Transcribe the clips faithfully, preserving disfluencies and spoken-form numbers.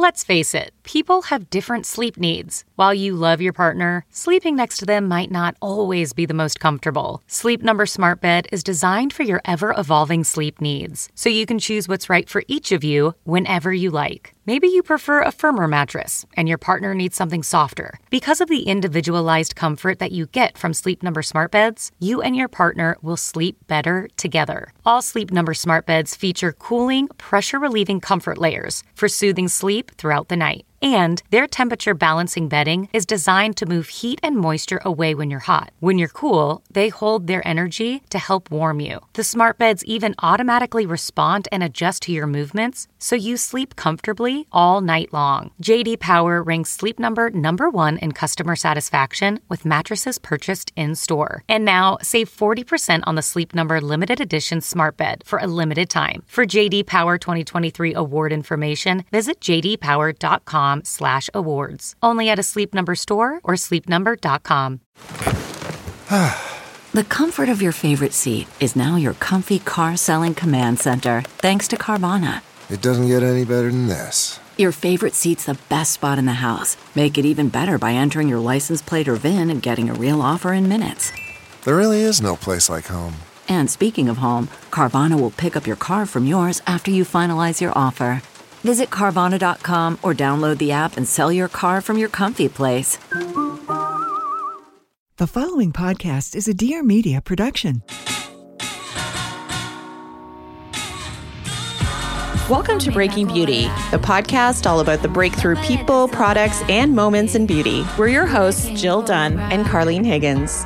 Let's face it, people have different sleep needs. While you love your partner, sleeping next to them might not always be the most comfortable. Sleep Number Smart Bed is designed for your ever-evolving sleep needs, so you can choose what's right for each of you whenever you like. Maybe you prefer a firmer mattress and your partner needs something softer. Because of the individualized comfort that you get from Sleep Number Smart Beds, you and your partner will sleep better together. All Sleep Number Smart Beds feature cooling, pressure-relieving comfort layers for soothing sleep throughout the night. And their temperature balancing bedding is designed to move heat and moisture away when you're hot. When you're cool, they hold their energy to help warm you. The smart beds even automatically respond and adjust to your movements, so you sleep comfortably all night long. J D Power ranks Sleep Number number one in customer satisfaction with mattresses purchased in-store. And now, save forty percent on the Sleep Number limited edition smart bed for a limited time. For J D Power twenty twenty-three award information, visit j d power dot com slash awards. Only at a Sleep Number store or sleep number dot com. The comfort of your favorite seat is now your comfy car selling command center, thanks to Carvana. It doesn't get any better than this. Your favorite seat's the best spot in the house. Make it even better by entering your license plate or V I N and getting a real offer in minutes. There really is no place like home. And speaking of home, Carvana will pick up your car from yours after you finalize your offer. Visit Carvana dot com or download the app and sell your car from your comfy place. The following podcast is a Dear Media production. Welcome to Breaking Beauty, the podcast all about the breakthrough people, products, and moments in beauty. We're your hosts, Jill Dunn and Carlene Higgins.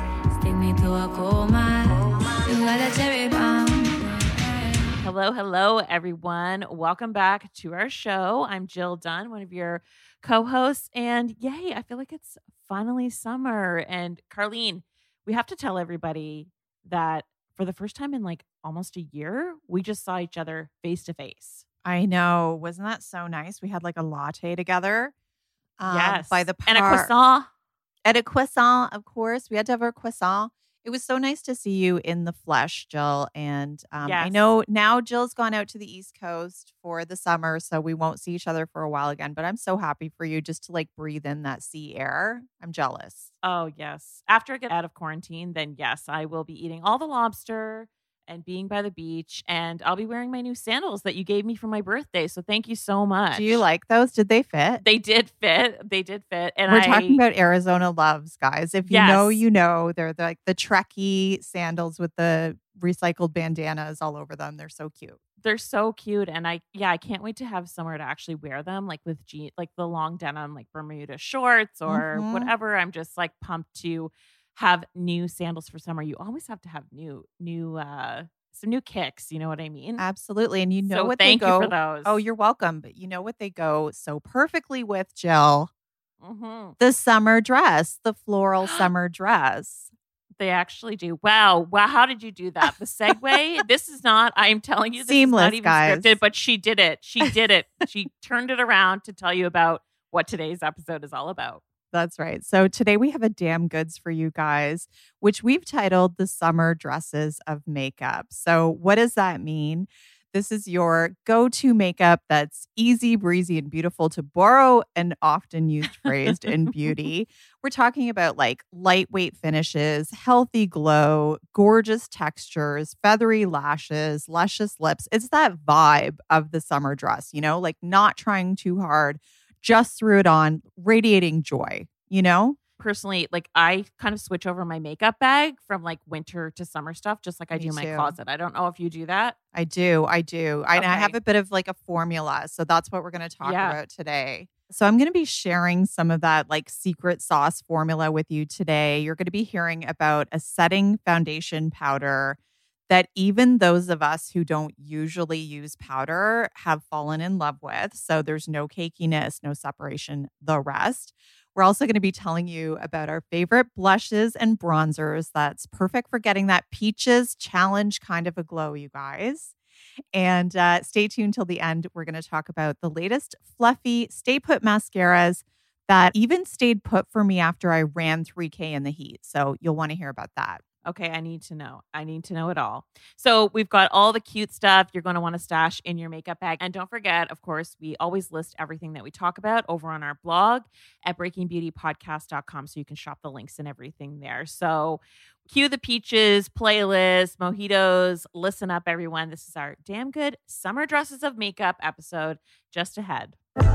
Hello, hello, everyone. Welcome back to our show. I'm Jill Dunn, one of your co-hosts. And yay, I feel like it's finally summer. And Carlene, we have to tell everybody that for the first time in like almost a year, we just saw each other face to face. I know. Wasn't that so nice? We had like a latte together. Um, yes. By the par- and a croissant. And a croissant, of course. We had to have our croissant. It was so nice to see you in the flesh, Jill. And um, yes. I know now Jill's gone out to the East Coast for the summer, so we won't see each other for a while again. But I'm so happy for you just to like breathe in that sea air. I'm jealous. Oh, yes. After I get out of quarantine, then yes, I will be eating all the lobster and being by the beach. And I'll be wearing my new sandals that you gave me for my birthday. So thank you so much. Do you like those? Did they fit? They did fit. They did fit. And We're I, talking about Arizona Loves, guys. If you yes. know, you know. They're the, like the Trekkie sandals with the recycled bandanas all over them. They're so cute. They're so cute. And I, yeah, I can't wait to have somewhere to actually wear them, like with jeans, like the long denim, like Bermuda shorts or mm-hmm. whatever. I'm just like pumped to have new sandals for summer. You always have to have new, new, uh, some new kicks. You know what I mean? Absolutely. And you know so what thank they go. you for those. Oh, you're welcome. But you know what they go so perfectly with, Jill? Mm-hmm. The summer dress, the floral summer dress. They actually do. Wow. Wow. How did you do that? The segue? This is not, I'm telling you, this Seamless, is not even guys. scripted, but she did it. She did it. She turned it around to tell you about what today's episode is all about. That's right. So today we have a damn goods for you guys, which we've titled The Summer Dresses of Makeup. So what does that mean? This is your go-to makeup that's easy, breezy, and beautiful, to borrow an often used phrase in beauty. We're talking about like lightweight finishes, healthy glow, gorgeous textures, feathery lashes, luscious lips. It's that vibe of the summer dress, you know, like not trying too hard, just threw it on, radiating joy, you know? Personally, like I kind of switch over my makeup bag from like winter to summer stuff, just like I Me do my too. closet. I don't know if you do that. I do. I do. I, Okay. I have a bit of like a formula. So that's what we're going to talk Yeah. about today. So I'm going to be sharing some of that like secret sauce formula with you today. You're going to be hearing about a setting foundation powder that even those of us who don't usually use powder have fallen in love with. So there's no cakiness, no separation, the rest. We're also going to be telling you about our favorite blushes and bronzers that's perfect for getting that peaches challenge kind of a glow, you guys. And uh, stay tuned till the end. We're going to talk about the latest fluffy stay put mascaras that even stayed put for me after I ran three K in the heat. So you'll want to hear about that. Okay, I need to know. I need to know it all. So we've got all the cute stuff you're going to want to stash in your makeup bag. And don't forget, of course, we always list everything that we talk about over on our blog at breaking beauty podcast dot com. So you can shop the links and everything there. So cue the peaches, playlist, mojitos. Listen up, everyone. This is our Damn Good Summer Dresses of Makeup episode just ahead.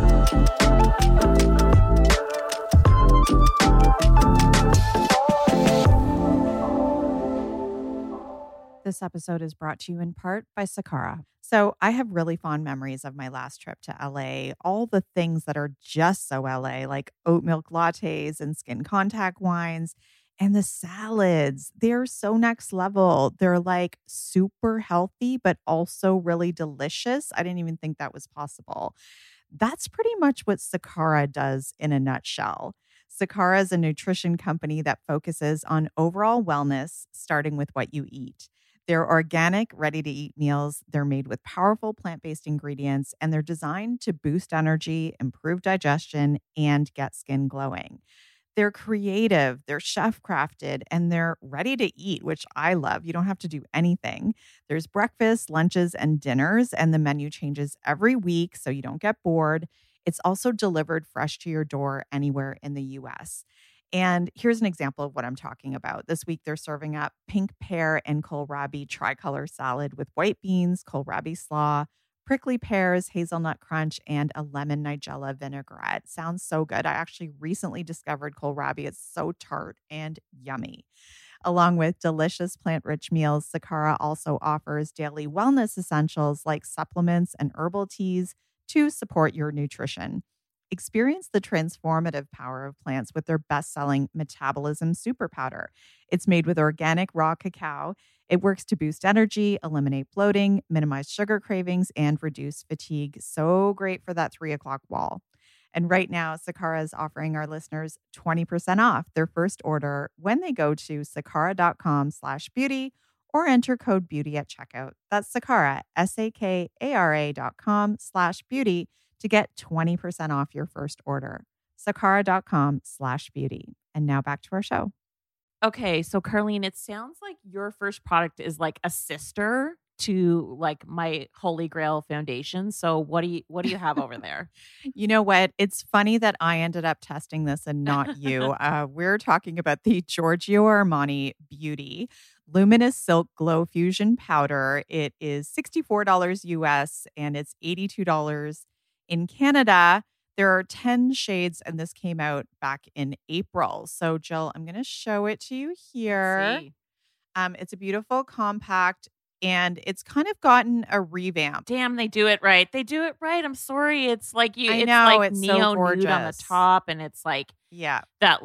This episode is brought to you in part by Sakara. So I have really fond memories of my last trip to L A. All the things that are just so L A, like oat milk lattes and skin contact wines and the salads. They're so next level. They're like super healthy, but also really delicious. I didn't even think that was possible. That's pretty much what Sakara does in a nutshell. Sakara is a nutrition company that focuses on overall wellness, starting with what you eat. They're organic, ready-to-eat meals. They're made with powerful plant-based ingredients, and they're designed to boost energy, improve digestion, and get skin glowing. They're creative, they're chef-crafted, and they're ready to eat, which I love. You don't have to do anything. There's breakfast, lunches, and dinners, and the menu changes every week so you don't get bored. It's also delivered fresh to your door anywhere in the U S. And here's an example of what I'm talking about. This week, they're serving up pink pear and kohlrabi tricolor salad with white beans, kohlrabi slaw, prickly pears, hazelnut crunch, and a lemon nigella vinaigrette. Sounds so good. I actually recently discovered kohlrabi. It's so tart and yummy. Along with delicious plant-rich meals, Sakara also offers daily wellness essentials like supplements and herbal teas to support your nutrition. Experience the transformative power of plants with their best-selling Metabolism Super Powder. It's made with organic raw cacao. It works to boost energy, eliminate bloating, minimize sugar cravings, and reduce fatigue. So great for that three o'clock wall. And right now, Sakara is offering our listeners twenty percent off their first order when they go to sakara.com slash beauty or enter code beauty at checkout. That's Sakara, S-A-K-A-R-A dot com slash beauty to get twenty percent off your first order. Sakara.com slash beauty. And now back to our show. Okay, so Carlene, it sounds like your first product is like a sister to like my Holy Grail foundation. So what do you what do you have over there? You know what? It's funny that I ended up testing this and not you. uh, we're talking about the Giorgio Armani Beauty Luminous Silk Glow Fusion Powder. It is sixty-four dollars U S and it's eighty-two dollars in Canada. There are ten shades, and this came out back in April. So, Jill, I'm going to show it to you here. See. Um, it's a beautiful compact, and it's kind of gotten a revamp. Damn, they do it right. They do it right. I'm sorry. It's like you. I it's know, like it's so neo nude on the gorgeous. top, and it's like Yeah. that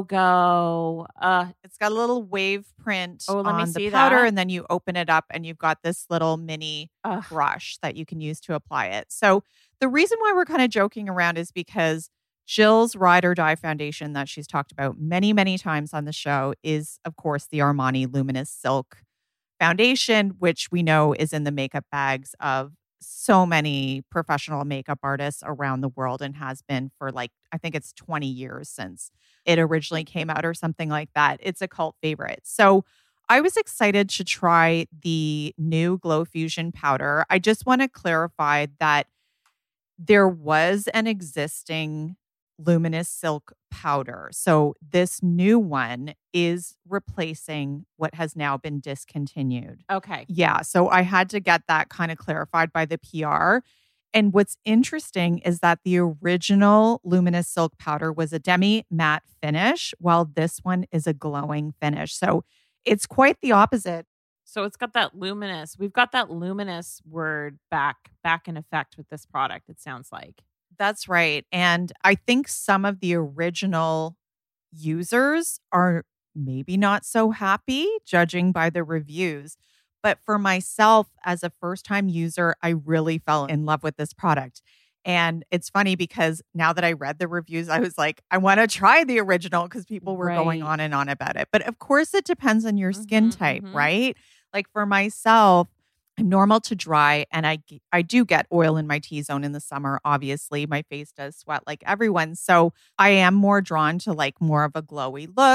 logo. Uh, It's got a little wave print Oh, let me on see the powder, that. and then you open it up, and you've got this little mini Ugh. brush that you can use to apply it. So the reason why we're kind of joking around is because Jill's Ride or Die foundation that she's talked about many, many times on the show is, of course, the Armani Luminous Silk foundation, which we know is in the makeup bags of so many professional makeup artists around the world and has been for like, I think it's twenty years since it originally came out or something like that. It's a cult favorite. So I was excited to try the new Glow Fusion powder. I just want to clarify that there was an existing Luminous Silk powder. So this new one is replacing what has now been discontinued. okay. Yeah. So I had to get that kind of clarified by the P R. And what's interesting is that the original Luminous Silk powder was a demi matte finish, while this one is a glowing finish. So it's quite the opposite. So it's got that luminous. We've got that luminous word back back in effect with this product. It sounds like. That's right. And I think some of the original users are maybe not so happy, judging by the reviews. But for myself, as a first-time user, I really fell in love with this product. And it's funny because now that I read the reviews, I was like, I want to try the original because people were going Right. on and on about it. But of course, it depends on your skin Mhm, type, mhm. right? Like for myself, I'm normal to dry, and I g- I do get oil in my T-zone in the summer. Obviously, my face does sweat like everyone. So I am more drawn to like more of a glowy look.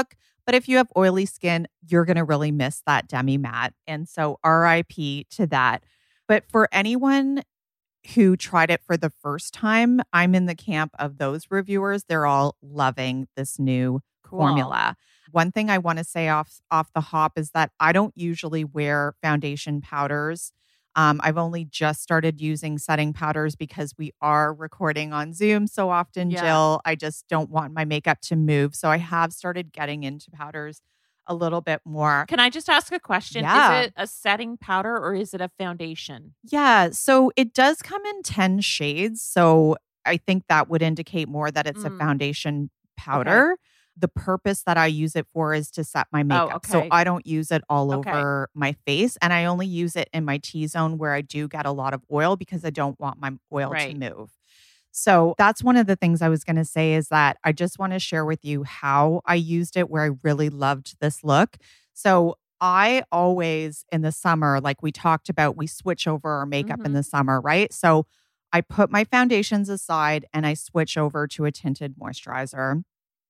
But if you have oily skin, you're going to really miss that demi matte. And so R I P to that. But for anyone who tried it for the first time, I'm in the camp of those reviewers. They're all loving this new Cool. formula. One thing I want to say off off the hop is that I don't usually wear foundation powders. Um, I've only just started using setting powders because we are recording on Zoom so often, Yeah. Jill. I just don't want my makeup to move. So I have started getting into powders a little bit more. Can I just ask a question? Yeah. Is it a setting powder or is it a foundation? Yeah. So it does come in ten shades. So I think that would indicate more that it's Mm. a foundation powder. The purpose that I use it for is to set my makeup. So okay. I don't use it all Okay. over my face. And I only use it in my T-zone where I do get a lot of oil because I don't want my oil Right. to move. So that's one of the things I was going to say is that I just want to share with you how I used it where I really loved this look. So I always in the summer, like we talked about, we switch over our makeup in Mhm. the summer, right? So I put my foundations aside and I switch over to a tinted moisturizer.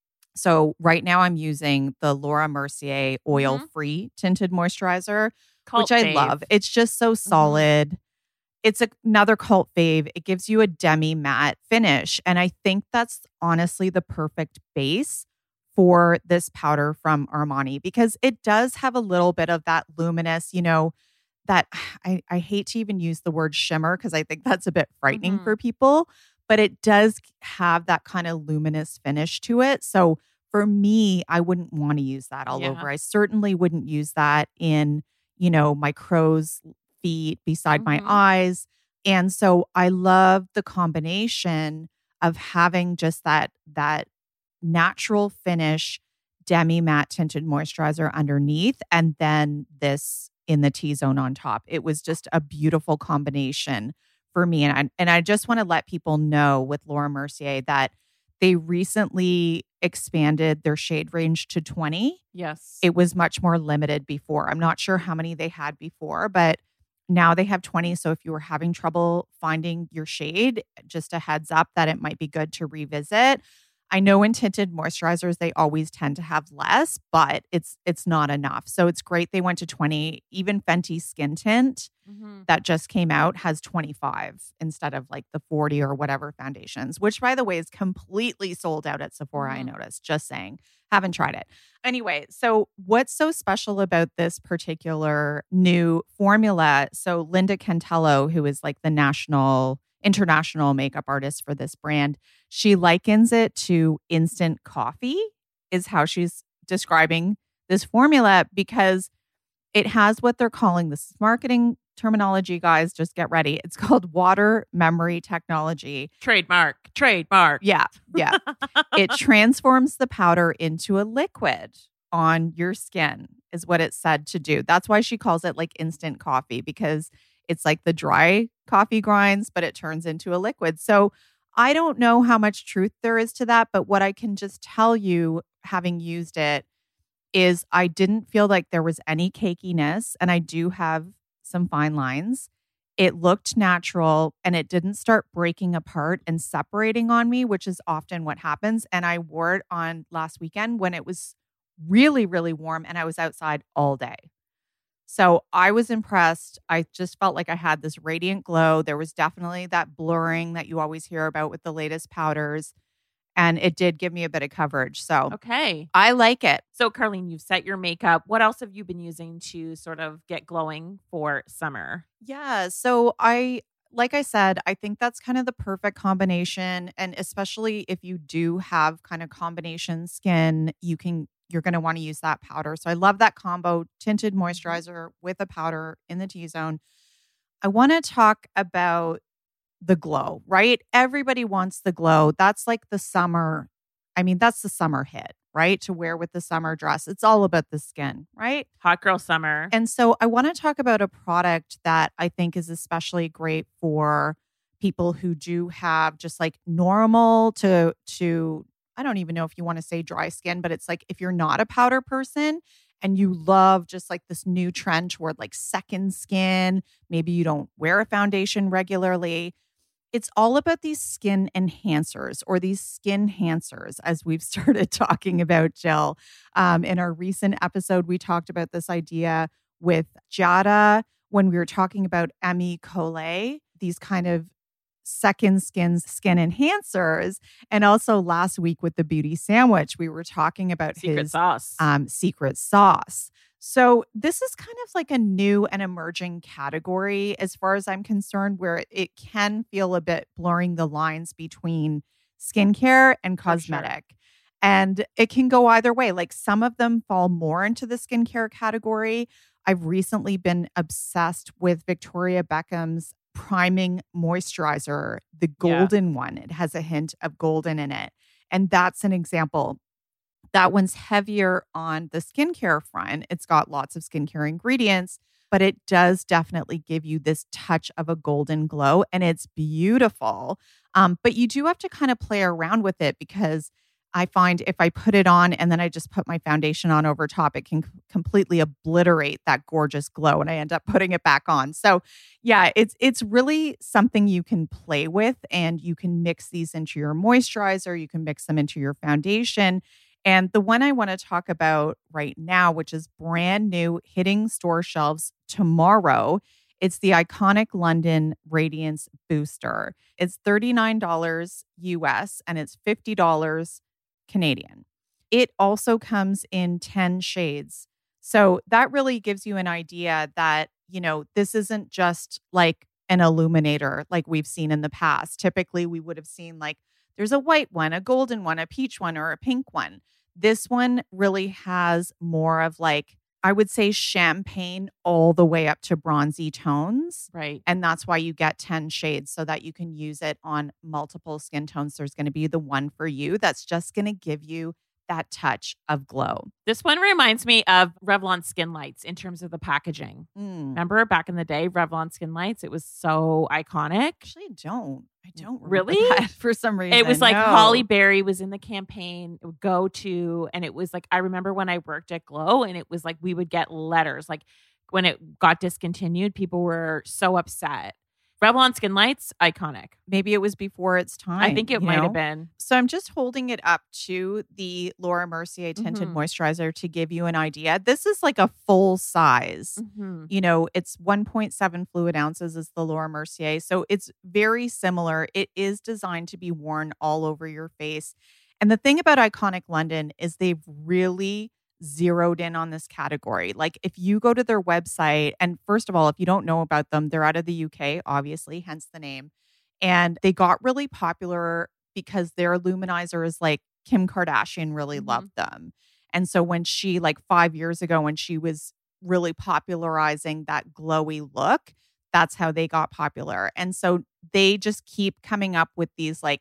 So right now I'm using the Laura Mercier oil-free tinted moisturizer, Cult which I fave. love. It's just so solid. It's a, another cult fave. It gives you a demi matte finish. And I think that's honestly the perfect base for this powder from Armani because it does have a little bit of that luminous, you know, that I, I hate to even use the word shimmer because I think that's a bit frightening Mhm. for people, but it does have that kind of luminous finish to it. So for me, I wouldn't want to use that all Yeah. over. I certainly wouldn't use that in, you know, my crow's feet, beside my Mhm. eyes. And so I love the combination of having just that that natural finish demi matte tinted moisturizer underneath and then this in the T-zone on top. It was just a beautiful combination for me. And I, and I just want to let people know with Laura Mercier that they recently expanded their shade range to twenty. Yes. It was much more limited before. I'm not sure how many they had before, but now they have twenty. So if you were having trouble finding your shade, just a heads up that it might be good to revisit. I know in tinted moisturizers, they always tend to have less, but it's it's not enough. So it's great they went to twenty. Even Fenty Skin Tint Mhm. that just came out has twenty-five instead of like the forty or whatever foundations, which by the way is completely sold out at Sephora, I Mhm. noticed. Just saying. Haven't tried it. Anyway, so what's so special about this particular new formula? So Linda Cantello, who is like the national, international makeup artist for this brand, she likens it to instant coffee, is how she's describing this formula because it has what they're calling, this is marketing terminology, guys, just get ready. It's called water memory technology. Trademark. Trademark. Yeah, yeah. It transforms the powder into a liquid on your skin, is what it's said to do. That's why she calls it like instant coffee, because it's like the dry coffee grinds, but it turns into a liquid. So I don't know how much truth there is to that, but what I can just tell you, having used it, is I didn't feel like there was any cakiness, and I do have some fine lines. It looked natural and it didn't start breaking apart and separating on me, which is often what happens. And I wore it on last weekend when it was really, really warm and I was outside all day. So I was impressed. I just felt like I had this radiant glow. There was definitely that blurring that you always hear about with the latest powders. And it did give me a bit of coverage. So Okay. I like it. So, Carlene, you've set your makeup. What else have you been using to sort of get glowing for summer? Yeah. So I, like I said, I think that's kind of the perfect combination. And especially if you do have kind of combination skin, you can, you're going to want to use that powder. So I love that combo tinted moisturizer with a powder in the T-zone. I want to talk about the glow, right? Everybody wants the glow. That's like the summer. I mean, that's the summer hit, right? To wear with the summer dress. It's all about the skin, right? Hot girl summer. And so I want to talk about a product that I think is especially great for people who do have just like normal to, to, I don't even know if you want to say dry skin, but it's like if you're not a powder person and you love just like this new trend toward like second skin, maybe you don't wear a foundation regularly. It's all about these skin enhancers or these skin enhancers, as we've started talking about, Jill. Um, in our recent episode, we talked about this idea with Jada when we were talking about Emi Cole, these kind of second skin skin enhancers. And also last week with the Beauty Sandwich, we were talking about Secret his sauce. Um, secret sauce. So this is kind of like a new and emerging category as far as I'm concerned, where it can feel a bit blurring the lines between skincare and cosmetic. Sure. And it can go either way. Like some of them fall more into the skincare category. I've recently been obsessed with Victoria Beckham's priming moisturizer, the golden yeah. one. It has a hint of golden in it. And that's an example. That one's heavier on the skincare front. It's got lots of skincare ingredients, but it does definitely give you this touch of a golden glow, and it's beautiful. Um, but you do have to kind of play around with it, because I find if I put it on and then I just put my foundation on over top, it can c- completely obliterate that gorgeous glow, and I end up putting it back on. So yeah, it's it's really something you can play with, and you can mix these into your moisturizer. You can mix them into your foundation. And the one I want to talk about right now, which is brand new, hitting store shelves tomorrow, it's the Iconic London Radiance Booster. It's thirty-nine dollars U S and it's fifty dollars Canadian. It also comes in ten shades. So that really gives you an idea that, you know, this isn't just like an illuminator like we've seen in the past. Typically, we would have seen like there's a white one, a golden one, a peach one, or a pink one. This one really has more of like, I would say champagne all the way up to bronzy tones. Right. And that's why you get ten shades, so that you can use it on multiple skin tones. There's going to be the one for you that's just going to give you that touch of glow. This one reminds me of Revlon Skin Lights in terms of the packaging. Mm. Remember back in the day, Revlon Skin Lights? It was so iconic. Actually, I don't. I don't really that for some reason. It was like no. Holly Berry was in the campaign, go to, and it was like, I remember when I worked at Glow, and it was like we would get letters. Like when it got discontinued, people were so upset. Revlon Skin Lights, iconic. Maybe it was before its time. I think it might know? have been. So I'm just holding it up to the Laura Mercier Tinted mm-hmm. Moisturizer to give you an idea. This is like a full size. Mm-hmm. You know, it's one point seven fluid ounces is the Laura Mercier. So it's very similar. It is designed to be worn all over your face. And the thing about Iconic London is they've really zeroed in on this category. Like if you go to their website, and first of all, if you don't know about them, they're out of the U K, obviously, hence the name. And they got really popular because their luminizers, like Kim Kardashian, really mm-hmm. loved them. And so when she, like five years ago, when she was really popularizing that glowy look, that's how they got popular. And so they just keep coming up with these like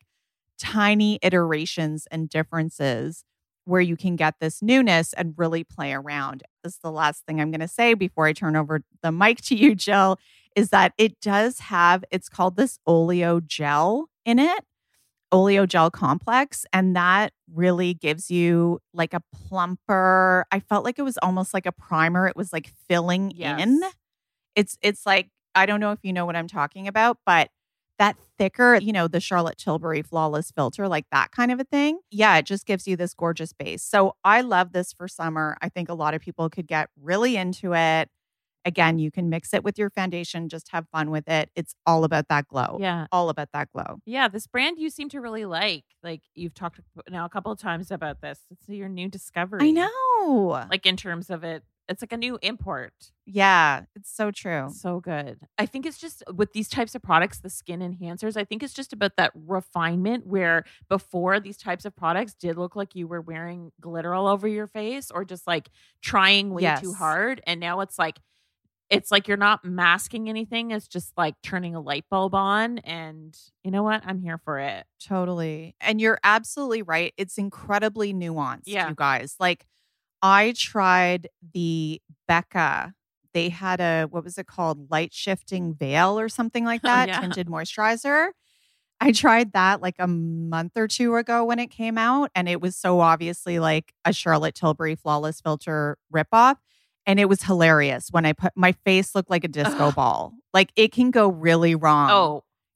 tiny iterations and differences where you can get this newness and really play around. This is the last thing I'm going to say before I turn over the mic to you, Jill, is that it does have, it's called this Oleo Gel in it, Oleo Gel Complex. And that really gives you like a plumper. I felt like it was almost like a primer. It was like filling yes. in. It's, it's like, I don't know if you know what I'm talking about, but that thicker, you know, the Charlotte Tilbury Flawless Filter, like that kind of a thing. Yeah, it just gives you this gorgeous base. So I love this for summer. I think a lot of people could get really into it. Again, you can mix it with your foundation, just have fun with it. It's all about that glow. Yeah. All about that glow. Yeah, this brand you seem to really like. Like you've talked now a couple of times about this. It's your new discovery. I know. Like in terms of it. It's like a new import. Yeah, it's so true. So good. I think it's just with these types of products, the skin enhancers, I think it's just about that refinement where before these types of products did look like you were wearing glitter all over your face or just like trying way yes. too hard. And now it's like, it's like you're not masking anything. It's just like turning a light bulb on. And you know what? I'm here for it. Totally. And you're absolutely right. It's incredibly nuanced, yeah. you guys. Like, I tried the Becca. They had a, what was it called? Light shifting veil or something like that. yeah. Tinted moisturizer. I tried that like a month or two ago when it came out. And it was so obviously like a Charlotte Tilbury Flawless Filter ripoff. And it was hilarious when I put, my face looked like a disco ball. Like it can go really wrong. Oh,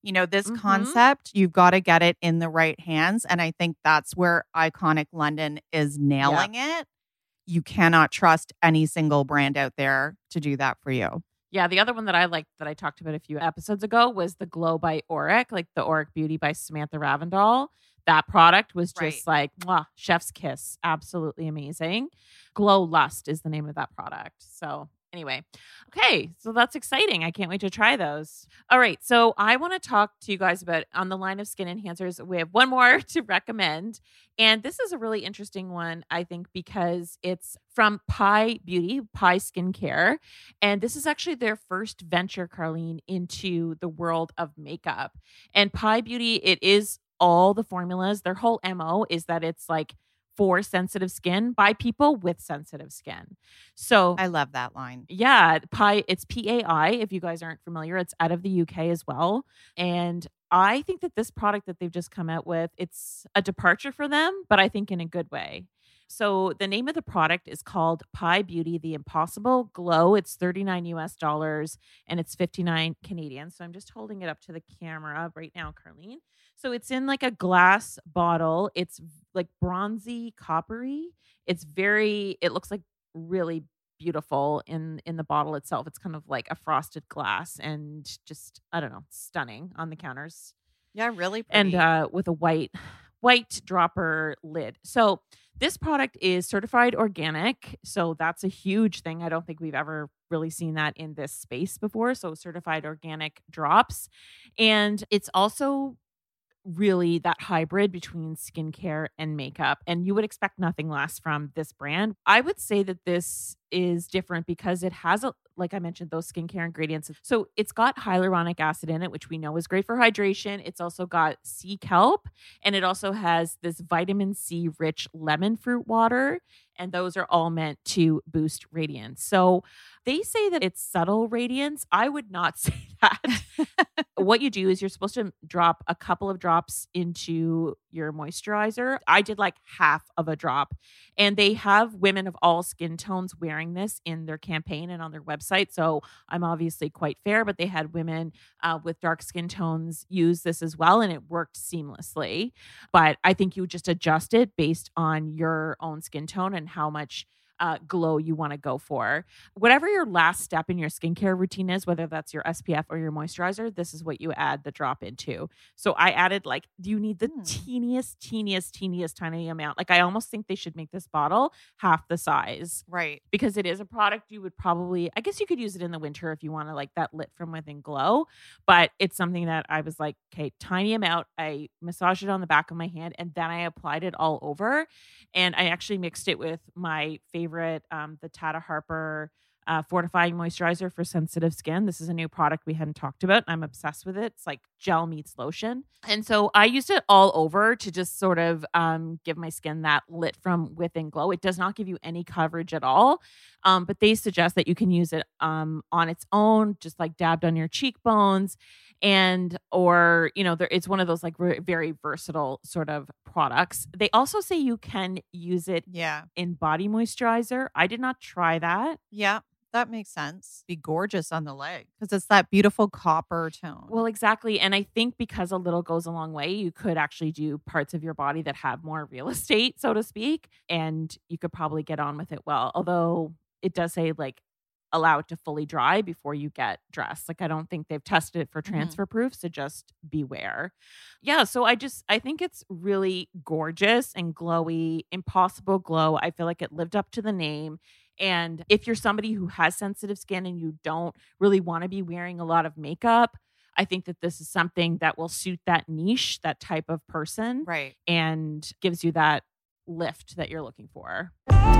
You know, this Mhm. concept, you've got to get it in the right hands. And I think that's where Iconic London is nailing it. You cannot trust any single brand out there to do that for you. Yeah, the other one that I liked that I talked about a few episodes ago was the Glow by Auric, like the Auric Beauty by Samantha Ravindal. That product was just like, mwah, chef's kiss. Absolutely amazing. Glow Lust is the name of that product. So anyway, okay, so that's exciting. I can't wait to try those. All right, so I want to talk to you guys about on the line of skin enhancers. We have one more to recommend, and this is a really interesting one, I think, because it's from Pi Beauty, Pi Skincare, and this is actually their first venture, Carlene, into the world of makeup. And Pi Beauty, it is all the formulas. Their whole M O is that it's like for sensitive skin by people with sensitive skin. So I love that line. Yeah, Pi, it's P A I. If you guys aren't familiar, it's out of the U K as well. And I think that this product that they've just come out with, it's a departure for them, but I think in a good way. So the name of the product is called Pi Beauty The Impossible Glow. It's thirty-nine U S dollars and it's fifty-nine Canadian. So I'm just holding it up to the camera right now, Carlene. So it's in like a glass bottle. It's like bronzy coppery. It's very, it looks like really beautiful in in the bottle itself. It's kind of like a frosted glass and just, I don't know, stunning on the counters. Yeah, really pretty. And uh, with a white white dropper lid. So this product is certified organic. So that's a huge thing. I don't think we've ever really seen that in this space before. So certified organic drops. And it's also really that hybrid between skincare and makeup. And you would expect nothing less from this brand. I would say that this is different because it has, a, like I mentioned, those skincare ingredients. So it's got hyaluronic acid in it, which we know is great for hydration. It's also got sea kelp, and it also has this vitamin C rich lemon fruit water. And those are all meant to boost radiance. So they say that it's subtle radiance. I would not say that. What you do is you're supposed to drop a couple of drops into your moisturizer. I did like half of a drop. And they have women of all skin tones wearing this in their campaign and on their website. So I'm obviously quite fair, but they had women uh, with dark skin tones use this as well. And it worked seamlessly. But I think you just adjust it based on your own skin tone and how much Uh, glow you want to go for. Whatever your last step in your skincare routine is, whether that's your S P F or your moisturizer, this is what you add the drop into. So I added like, do you need the Hmm. teeniest, teeniest, teeniest tiny amount? Like I almost think they should make this bottle half the size Right. because it is a product you would probably, I guess you could use it in the winter if you want to like that lit from within glow, but it's something that I was like, okay, tiny amount. I massaged it on the back of my hand and then I applied it all over. And I actually mixed it with my favorite Um, the Tata Harper uh, fortifying moisturizer for sensitive skin. This is a new product we hadn't talked about. I'm obsessed with it. It's like gel meets lotion. And so I used it all over to just sort of um, give my skin that lit from within glow. It does not give you any coverage at all. Um, but they suggest that you can use it um, on its own, just like dabbed on your cheekbones. And, or, you know, there, it's one of those like re- very versatile sort of products. They also say you can use it Yeah. in body moisturizer. I did not try that. Yeah. That makes sense. Be gorgeous on the leg because it's that beautiful copper tone. Well, exactly. And I think because a little goes a long way, you could actually do parts of your body that have more real estate, so to speak, and you could probably get on with it well. Although it does say like allow it to fully dry before you get dressed. Like I don't think they've tested it for transfer proof, so just beware. Yeah, so I just I think it's really gorgeous and glowy, impossible glow. I feel like it lived up to the name. And if you're somebody who has sensitive skin and you don't really want to be wearing a lot of makeup, I think that this is something that will suit that niche, that type of person, Right. and gives you that lift that you're looking for.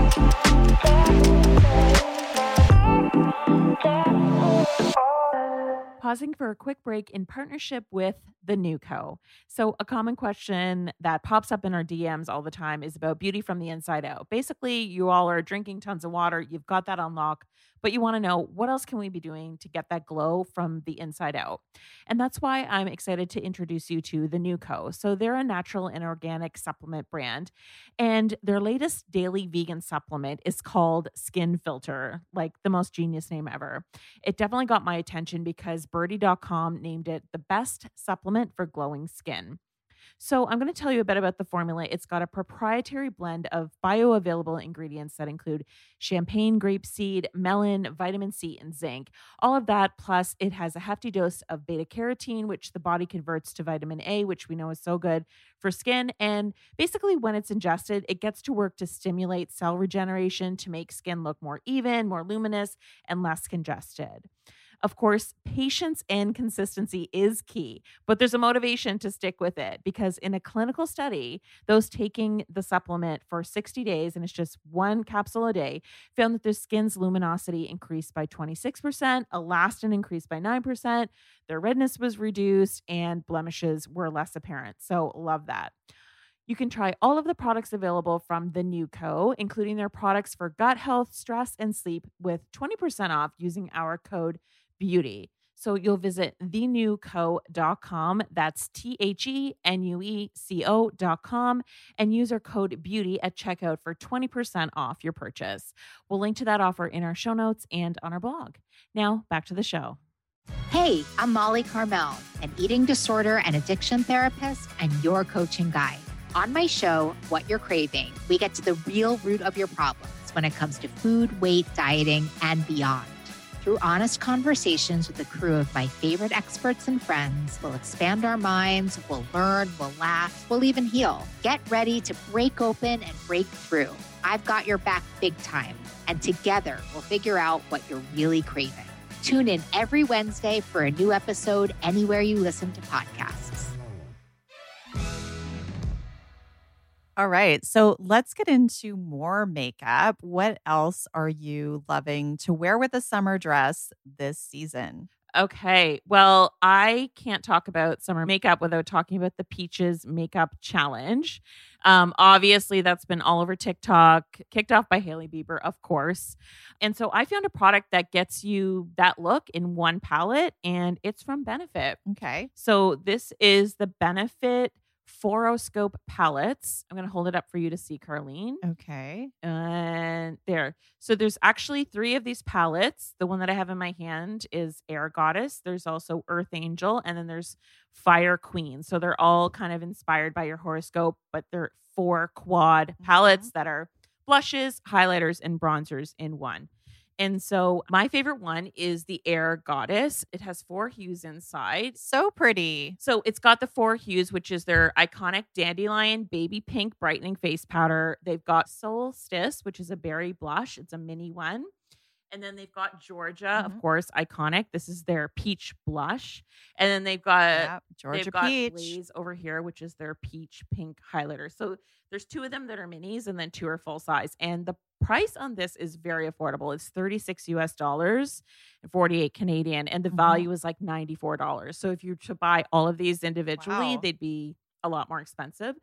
Pausing for a quick break in partnership with The NewCo. So a common question that pops up in our D Ms all the time is about beauty from the inside out. Basically, you all are drinking tons of water. You've got that on lock, but you want to know what else can we be doing to get that glow from the inside out? And that's why I'm excited to introduce you to The NewCo. So they're a natural and organic supplement brand, and their latest daily vegan supplement is called Skin Filter, like the most genius name ever. It definitely got my attention because Birdie dot com named it the best supplement for glowing skin. So I'm going to tell you a bit about the formula. It's got a proprietary blend of bioavailable ingredients that include champagne, grapeseed, melon, vitamin C, and zinc. All of that, plus it has a hefty dose of beta carotene, which the body converts to vitamin A, which we know is so good for skin. And basically, when it's ingested, it gets to work to stimulate cell regeneration to make skin look more even, more luminous, and less congested. Of course, patience and consistency is key, but there's a motivation to stick with it because in a clinical study, those taking the supplement for sixty days, and it's just one capsule a day, found that their skin's luminosity increased by twenty-six percent, elastin increased by nine percent, their redness was reduced, and blemishes were less apparent. So love that. You can try all of the products available from The NewCo, including their products for gut health, stress, and sleep with twenty percent off using our code BEAUTY. So you'll visit the new co dot com, that's T H E N U E C O dot com, and use our code BEAUTY at checkout for twenty percent off your purchase. We'll link to that offer in our show notes and on our blog. Now, back to the show. Hey, I'm Molly Carmel, an eating disorder and addiction therapist and your coaching guide. On my show, What You're Craving, we get to the real root of your problems when it comes to food, weight, dieting, and beyond. Through honest conversations with a crew of my favorite experts and friends, we'll expand our minds, we'll learn, we'll laugh, we'll even heal. Get ready to break open and break through. I've got your back big time, and together we'll figure out what you're really craving. Tune in every Wednesday for a new episode anywhere you listen to podcasts. All right. So let's get into more makeup. What else are you loving to wear with a summer dress this season? Okay. Well, I can't talk about summer makeup without talking about the Peaches Makeup Challenge. Um, obviously, that's been all over TikTok, kicked off by Hailey Bieber, of course. And so I found a product that gets you that look in one palette, and it's from Benefit. Okay. So this is the Benefit Foroscope palettes. I'm going to hold it up for you to see, Carlene. Okay. And there. So there's actually three of these palettes. The one that I have in my hand is Air Goddess. There's also Earth Angel. And then there's Fire Queen. So they're all kind of inspired by your horoscope, but they're four quad palettes mm-hmm. that are blushes, highlighters, and bronzers in one. And so my favorite one is the Air Goddess. It has four hues inside. So pretty. So it's got the four hues, which is their iconic Dandelion Baby Pink Brightening Face Powder. They've got Solstice, which is a berry blush. It's a mini one. And then they've got Georgia, mm-hmm. of course, iconic. This is their peach blush. And then they've got yeah, Georgia they've got peach Blaze over here, which is their peach pink highlighter. So there's two of them that are minis and then two are full size. And the price on this is very affordable. It's thirty-six U S dollars and forty-eight Canadian. And the mm-hmm. value is like ninety-four dollars. So if you were to buy all of these individually, wow. they'd be a lot more expensive.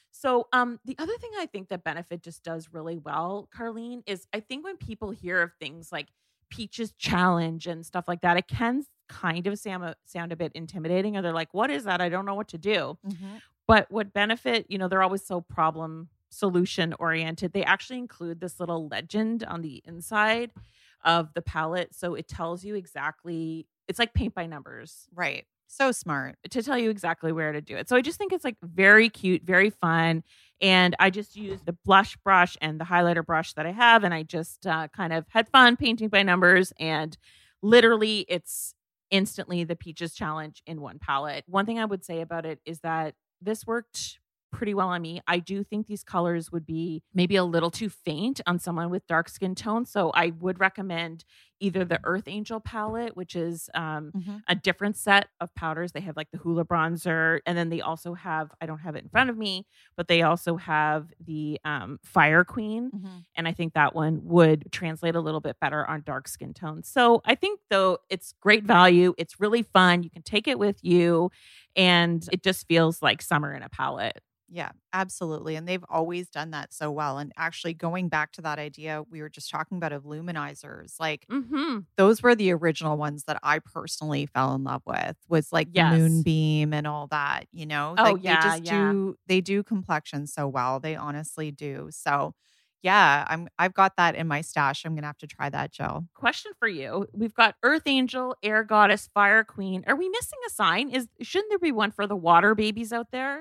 So um, the other thing I think that Benefit just does really well, Carlene, is I think when people hear of things like Peaches Challenge and stuff like that, it can kind of sound a, sound a bit intimidating, or they're like, what is that? I don't know what to do. Mm-hmm. But what Benefit, you know, they're always so problem solution oriented. They actually include this little legend on the inside of the palette. So it tells you exactly, it's like paint by numbers. Right. So smart. To tell you exactly where to do it. So I just think it's like very cute, very fun. And I just used the blush brush and the highlighter brush that I have. And I just uh, kind of had fun painting by numbers. And literally it's instantly the Peaches Challenge in one palette. One thing I would say about it is that this worked pretty well on me. I do think these colors would be maybe a little too faint on someone with dark skin tone. So I would recommend either the Earth Angel palette, which is um, mm-hmm. a different set of powders. They have like the Hoola bronzer. And then they also have, I don't have it in front of me, but they also have the um, Fire Queen. Mm-hmm. And I think that one would translate a little bit better on dark skin tones. So I think though it's great value. It's really fun. You can take it with you and it just feels like summer in a palette. Yeah, absolutely. And they've always done that so well. And actually going back to that idea we were just talking about of luminizers, like mm-hmm. those were the original ones that I personally fell in love with, was like yes. the Moonbeam and all that, you know? Oh, like yeah, they just yeah. do, they do complexion so well. They honestly do. So yeah, I'm I've got that in my stash. I'm gonna have to try that, Jill. Question for you. We've got Earth Angel, Air Goddess, Fire Queen. Are we missing a sign? Is shouldn't there be one for the water babies out there?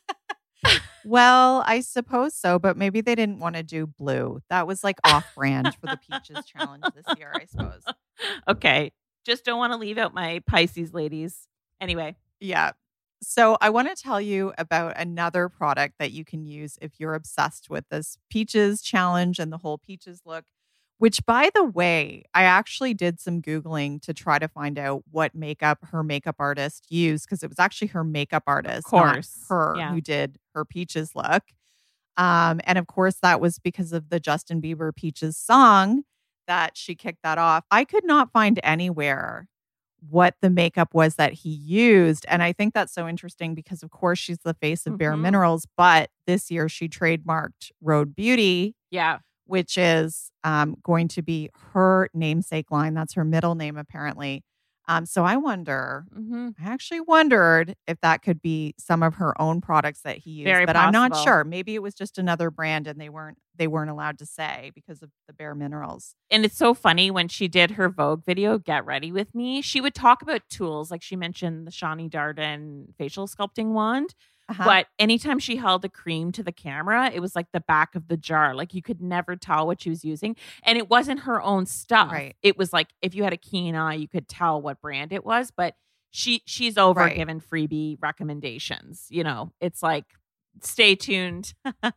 Well, I suppose so, but maybe they didn't want to do blue. That was like off-brand for the Peaches Challenge this year, I suppose. Okay. Just don't want to leave out my Pisces ladies. Anyway. Yeah. So I want to tell you about another product that you can use if you're obsessed with this Peaches Challenge and the whole Peaches look, which, by the way, I actually did some Googling to try to find out what makeup her makeup artist used, because it was actually her makeup artist, of course. not her, yeah. who did her Peaches look. Um, and of course, that was because of the Justin Bieber Peaches song that she kicked that off. I could not find anywhere what the makeup was that he used. And I think that's so interesting because, of course, she's the face of Bare Mhm. Minerals, but this year she trademarked Rhode Beauty, Yeah. which is um, going to be her namesake line. That's her middle name, apparently. Um, so I wonder, Mm-hmm. I actually wondered if that could be some of her own products that he used, Very but I'm not possible. sure. Maybe it was just another brand and they weren't they weren't allowed to say because of the Bare Minerals. And it's so funny when she did her Vogue video, Get Ready With Me, she would talk about tools. Like she mentioned the Shani Darden facial sculpting wand. Uh-huh. But anytime she held a cream to the camera, it was like the back of the jar. Like you could never tell what she was using. And it wasn't her own stuff. Right. It was like if you had a keen eye, you could tell what brand it was. But she she's over Right. giving freebie recommendations. You know, it's like, stay tuned.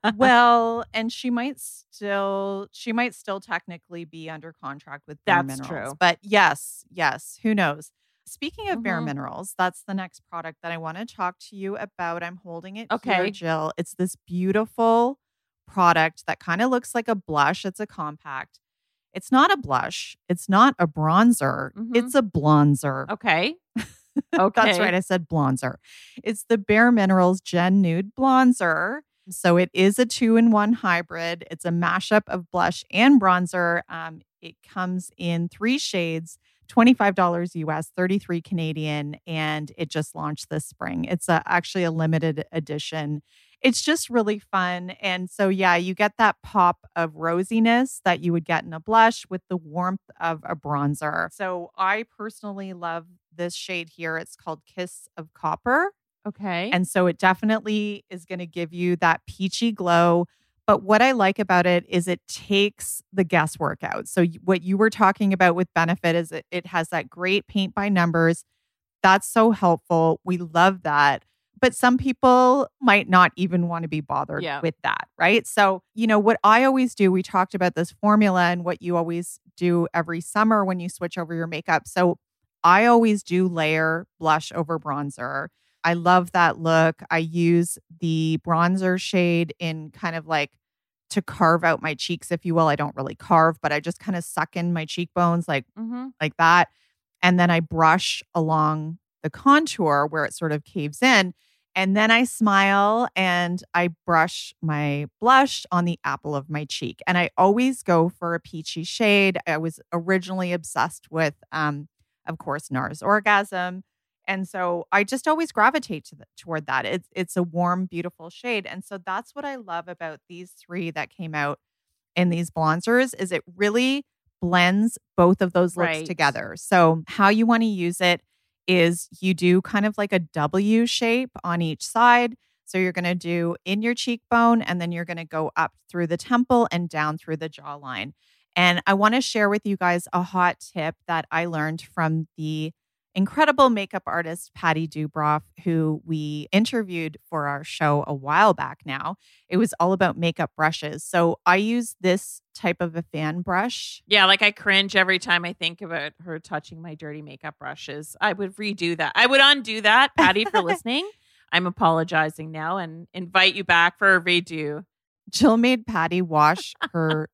Well, and she might still she might still technically be under contract with Bare That's Minerals. true. But yes, yes, who knows? Speaking of Bare Mhm. Minerals, that's the next product that I want to talk to you about. I'm holding it here, Okay. Jill. It's this beautiful product that kind of looks like a blush. It's a compact. It's not a blush. It's not a bronzer. Mhm. It's a blonzer. Okay. Okay. That's right. I said blonzer. It's the Bare Minerals Gen Nude Blonzer. So it is a two-in-one hybrid. It's a mashup of blush and bronzer. Um, it comes in three shades, twenty-five dollars U S, thirty-three Canadian, and it just launched this spring. It's a, actually a limited edition. It's just really fun. And so, yeah, you get that pop of rosiness that you would get in a blush with the warmth of a bronzer. So I personally love this shade here. It's called Kiss of Copper. Okay. And so it definitely is going to give you that peachy glow. But what I like about it is it takes the guesswork out. So y- what you were talking about with Benefit is it, it has that great paint by numbers. That's so helpful. We love that. But some people might not even want to be bothered Yeah. with that, right? So, you know, what I always do, we talked about this formula and what you always do every summer when you switch over your makeup. So I always do layer blush over bronzer. I love that look. I use the bronzer shade in kind of like to carve out my cheeks, if you will. I don't really carve, but I just kind of suck in my cheekbones like, mm-hmm. like that. And then I brush along the contour where it sort of caves in. And then I smile and I brush my blush on the apple of my cheek. And I always go for a peachy shade. I was originally obsessed with, um, of course, NARS Orgasm. And so I just always gravitate to the, toward that. It's it's a warm, beautiful shade. And so that's what I love about these three that came out in these bronzers is it really blends both of those looks Right. together. So how you want to use it is you do kind of like a W shape on each side. So you're going to do in your cheekbone and then you're going to go up through the temple and down through the jawline. And I want to share with you guys a hot tip that I learned from the incredible makeup artist, Patty Dubroff, who we interviewed for our show a while back now. It was all about makeup brushes. So I use this type of a fan brush. Yeah, like I cringe every time I think about her touching my dirty makeup brushes. I would redo that. I would undo that. Patty, for listening, I'm apologizing now and invite you back for a redo. Jill made Patty wash her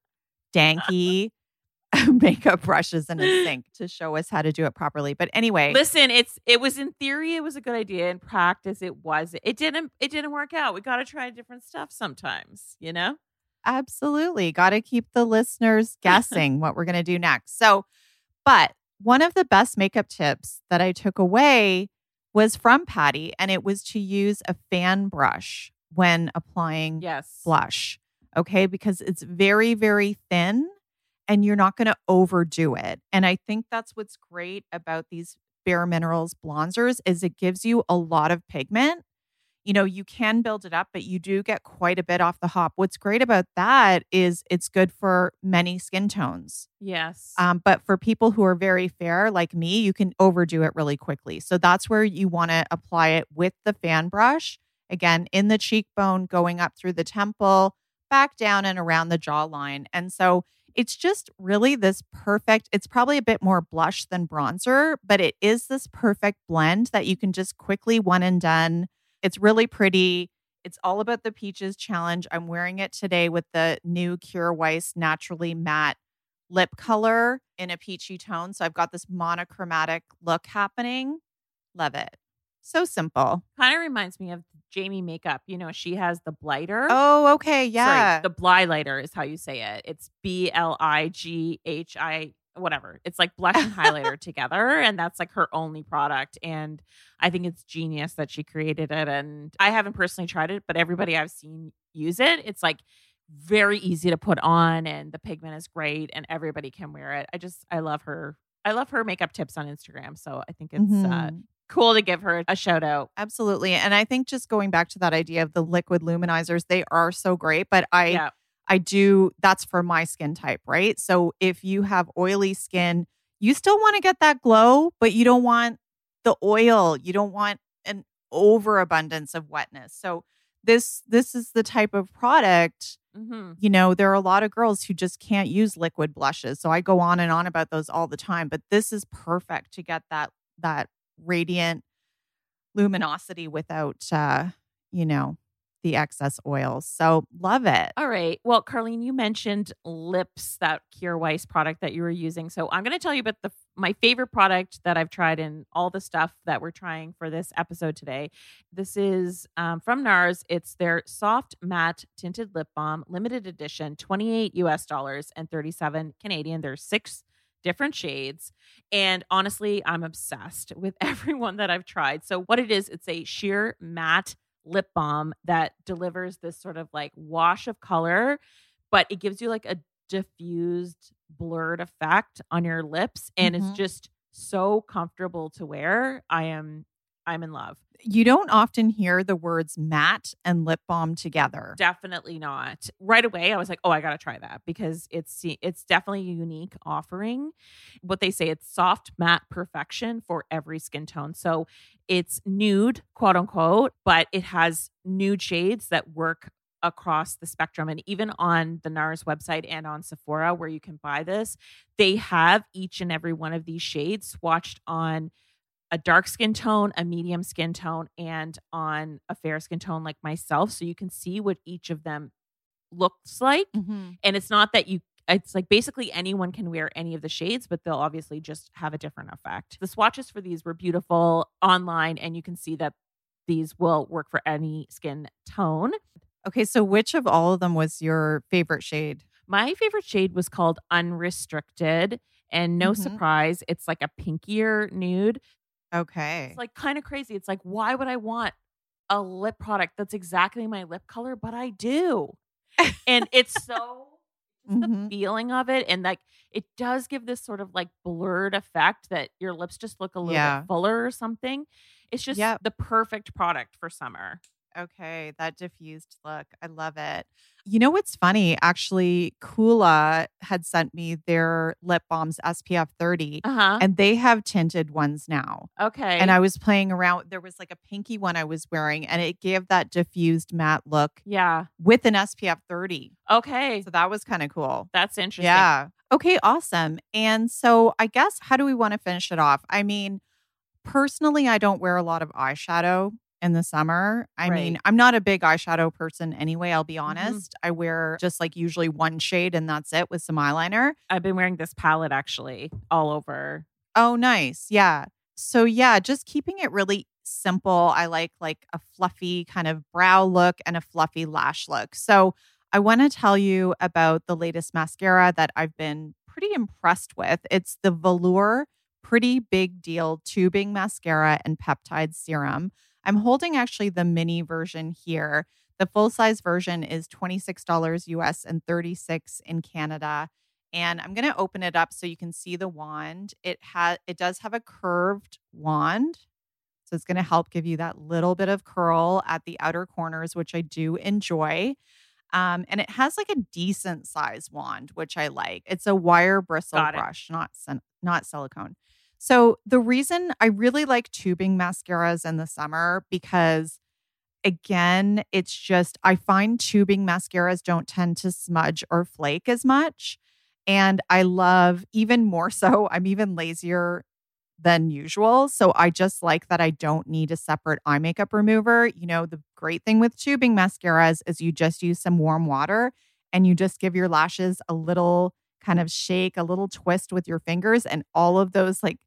danky makeup brushes in a sink to show us how to do it properly. But anyway, Listen, it's it was in theory it was a good idea. In practice, it wasn't. It didn't. It didn't work out. We got to try different stuff sometimes. You know. absolutely got to keep the listeners guessing what we're going to do next. So, but one of the best makeup tips that I took away was from Patty, and it was to use a fan brush when applying Yes. blush. okay? Because it's very, very thin and you're not going to overdo it. And I think that's what's great about these Bare Minerals bronzers is it gives you a lot of pigment. You know, you can build it up, but you do get quite a bit off the hop. What's great about that is it's good for many skin tones. Yes. Um, but for people who are very fair like me, you can overdo it really quickly. So that's where you want to apply it with the fan brush. Again, in the cheekbone, going up through the temple, back down and around the jawline. And so it's just really this perfect, it's probably a bit more blush than bronzer, but it is this perfect blend that you can just quickly one and done. It's really pretty. It's all about the Peaches Challenge. I'm wearing it today with the new Kjaer Weis Naturally Matte lip color in a peachy tone. So I've got this monochromatic look happening. Love it. So simple. Kind of reminds me of Jamie makeup. You know, she has the blighter. Oh, okay. Yeah. Sorry, the Blighlighter is how you say it. It's B L I G H I, whatever. It's like blush and highlighter together. And that's like her only product. And I think it's genius that she created it. And I haven't personally tried it, but everybody I've seen use it. It's like very easy to put on and the pigment is great and everybody can wear it. I just, I love her. I love her makeup tips on Instagram. So I think it's Mm-hmm. uh, cool to give her a shout out. Absolutely. And I think just going back to that idea of the liquid luminizers, they are so great, but I Yeah. I do that's for my skin type, right? So if you have oily skin, you still want to get that glow, but you don't want the oil. You don't want an overabundance of wetness. So this this is the type of product, Mm-hmm. you know, there are a lot of girls who just can't use liquid blushes. So I go on and on about those all the time, but this is perfect to get that that radiant luminosity without, uh, you know, the excess oils. So love it. All right. Well, Carlene, you mentioned lips, that Kjaer Weis product that you were using. So I'm going to tell you about the my favorite product that I've tried in all the stuff that we're trying for this episode today. This is um, from NARS. It's their Soft Matte Tinted Lip Balm, limited edition, twenty-eight U S dollars and thirty-seven Canadian. There's six different shades. And honestly, I'm obsessed with every one that I've tried. So what it is, it's a sheer matte lip balm that delivers this sort of like wash of color, but it gives you like a diffused, blurred effect on your lips. And Mhm. it's just so comfortable to wear. I am, I'm in love. You don't often hear the words matte and lip balm together. Definitely not. Right away, I was like, oh, I got to try that because it's it's definitely a unique offering. What they say, it's soft matte perfection for every skin tone. So it's nude, quote unquote, but it has nude shades that work across the spectrum. And even on the NARS website and on Sephora, where you can buy this, they have each and every one of these shades swatched on a dark skin tone, a medium skin tone, and on a fair skin tone like myself. So you can see what each of them looks like. Mm-hmm. And it's not that you, it's like basically anyone can wear any of the shades, but they'll obviously just have a different effect. The swatches for these were beautiful online, and you can see that these will work for any skin tone. Okay, so which of all of them was your favorite shade? My favorite shade was called Unrestricted, and no Mhm. surprise, it's like a pinkier nude. Okay. It's like kind of crazy. It's like, why would I want a lip product that's exactly my lip color? But I do. And it's so just the Mhm. feeling of it. And like it does give this sort of like blurred effect that your lips just look a little Yeah. bit fuller or something. It's just Yep. the perfect product for summer. Okay, that diffused look. I love it. You know what's funny? Actually, Kula had sent me their lip balms S P F thirty, Uh-huh. and they have tinted ones now. Okay. And I was playing around. There was like a pinky one I was wearing, and it gave that diffused matte look yeah. with an S P F thirty. Okay. So that was kind of cool. That's interesting. Yeah. Okay, awesome. And so I guess how do we want to finish it off? I mean, personally, I don't wear a lot of eyeshadow in the summer. I mean, Right. I'm not a big eyeshadow person anyway, I'll be Mhm. honest. I wear just like usually one shade and that's it with some eyeliner. I've been wearing this palette actually all over. Oh, nice. Yeah. So yeah, just keeping it really simple. I like like a fluffy kind of brow look and a fluffy lash look. So I want to tell you about the latest mascara that I've been pretty impressed with. It's the Velour Pretty Big Deal Tubing Mascara and Peptide Serum. I'm holding actually the mini version here. The full-size version is twenty-six dollars U S and thirty-six dollars in Canada. And I'm going to open it up so you can see the wand. It has, it does have a curved wand. So it's going to help give you that little bit of curl at the outer corners, which I do enjoy. Um, and it has like a decent size wand, which I like. It's a wire bristle brush, not, not silicone. So the reason I really like tubing mascaras in the summer, because again, it's just, I find tubing mascaras don't tend to smudge or flake as much. And I love, even more so, I'm even lazier than usual. So I just like that I don't need a separate eye makeup remover. You know, the great thing with tubing mascaras is you just use some warm water and you just give your lashes a little kind of shake, a little twist with your fingers, and all of those like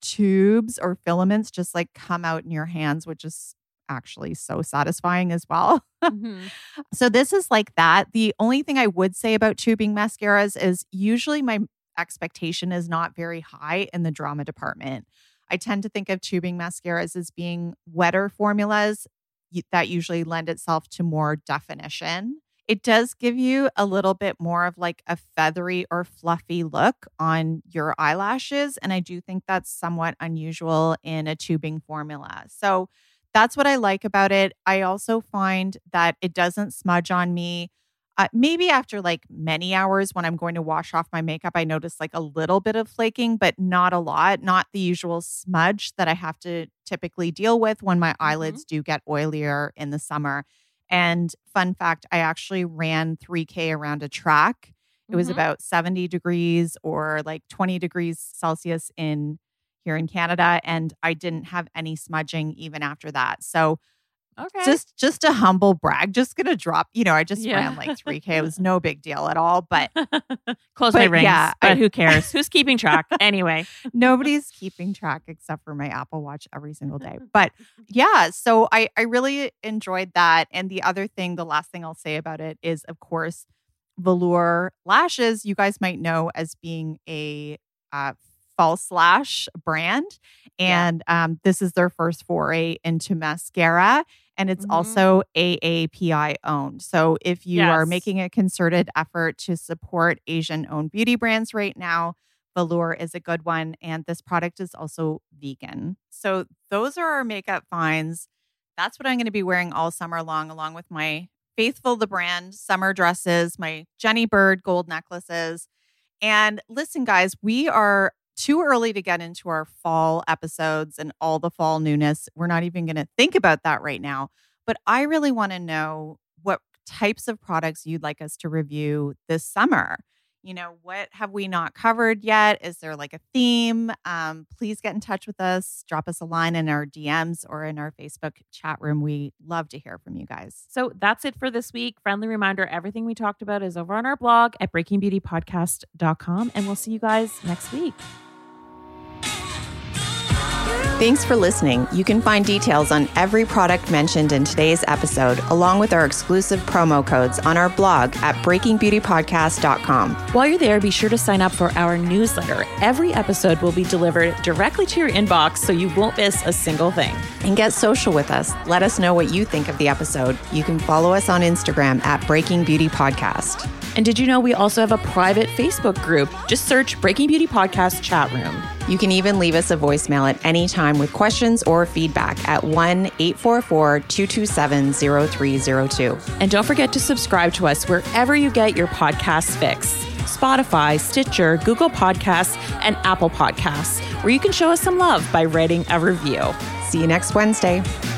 tubes or filaments just like come out in your hands, which is actually so satisfying as well. Mm-hmm. So this is like that. The only thing I would say about tubing mascaras is usually my expectation is not very high in the drama department. I tend to think of tubing mascaras as being wetter formulas that usually lend itself to more definition. It does give you a little bit more of like a feathery or fluffy look on your eyelashes. And I do think that's somewhat unusual in a tubing formula. So that's what I like about it. I also find that it doesn't smudge on me. Uh, maybe after like many hours when I'm going to wash off my makeup, I notice like a little bit of flaking, but not a lot, not the usual smudge that I have to typically deal with when my eyelids mm-hmm. do get oilier in the summer. And fun fact, I actually ran three K around a track. It mm-hmm. was about seventy degrees or like twenty degrees Celsius in here in Canada. And I didn't have any smudging even after that. So okay. just, just a humble brag, just going to drop, you know, I just yeah. ran like three K. It was no big deal at all, but close but, my rings, yeah, but I, who cares? Who's keeping track anyway? Nobody's keeping track except for my Apple Watch every single day. But yeah, so I, I really enjoyed that. And the other thing, the last thing I'll say about it is, of course, Velour lashes, you guys might know as being a uh, false lash brand. And yeah. um, this is their first foray into mascara. And it's mm-hmm. also A A P I owned. So if you yes. are making a concerted effort to support Asian-owned beauty brands right now, Velour is a good one. And this product is also vegan. So those are our makeup finds. That's what I'm going to be wearing all summer long, along with my Faithful the Brand summer dresses, my Jenny Bird gold necklaces. And listen, guys, we are too early to get into our fall episodes and all the fall newness. We're not even going to think about that right now. But I really want to know what types of products you'd like us to review this summer. You know, what have we not covered yet? Is there like a theme? Um, please get in touch with us. Drop us a line in our D Ms or in our Facebook chat room. We love to hear from you guys. So that's it for this week. Friendly reminder, everything we talked about is over on our blog at breaking beauty podcast dot com. And we'll see you guys next week. Thanks for listening. You can find details on every product mentioned in today's episode, along with our exclusive promo codes on our blog at breaking beauty podcast dot com. While you're there, be sure to sign up for our newsletter. Every episode will be delivered directly to your inbox, so you won't miss a single thing. And get social with us. Let us know what you think of the episode. You can follow us on Instagram at Breaking Beauty Podcast. And did you know we also have a private Facebook group? Just search Breaking Beauty Podcast Chat Room. You can even leave us a voicemail at any time with questions or feedback at one eight four four, two two seven, zero three zero two. And don't forget to subscribe to us wherever you get your podcasts fix. Spotify, Stitcher, Google Podcasts, and Apple Podcasts, where you can show us some love by writing a review. See you next Wednesday.